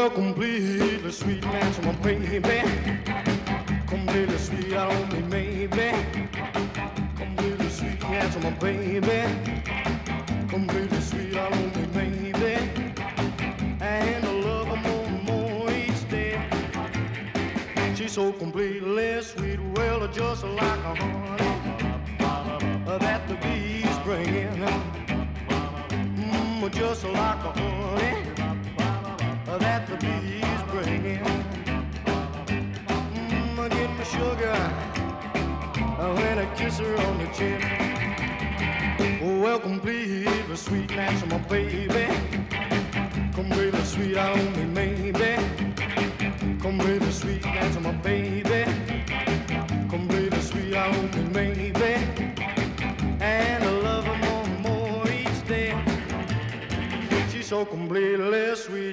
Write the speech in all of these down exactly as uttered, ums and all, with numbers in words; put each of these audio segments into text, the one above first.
Well, completely sweet and handsome, baby. Completely sweet, I don't mean maybe. Completely sweet and handsome, baby. Completely sweet, I don't mean maybe. And I love her more and more each day. She's so completely sweet, well, just like a honey that the bees bring in. Mm, just like a honey that the bees bring in. Mm, give me sugar when I kiss her on the chin. Well, completely sweet and handsome, baby. Completely sweet, I don't mean maybe. Completely sweet and handsome, baby. Completely sweet, I don't mean maybe. And I love her more and more each day. She's so completely sweet.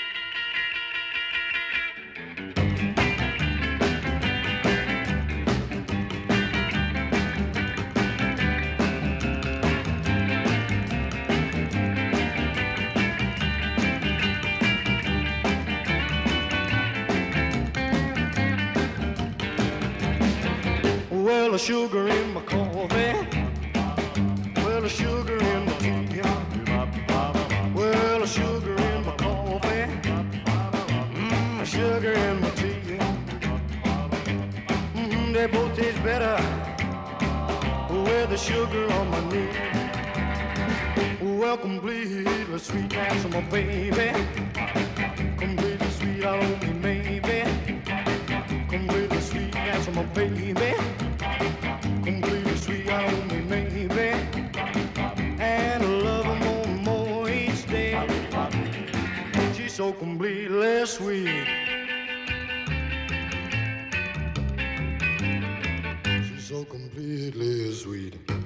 Well, the sugar in my coffee. Well, the sugar in my tea. Well, the sugar in my coffee. Mmm, sugar in my tea. Mmm, they both taste better with the sugar on my knee. Well, completely sweet, handsome, baby. Completely sweet, I don't mean maybe. Completely sweet, handsome, baby. Completely sweet, I don't mean maybe. And I love her more and more each day. She's so completely sweet. She's so completely sweet.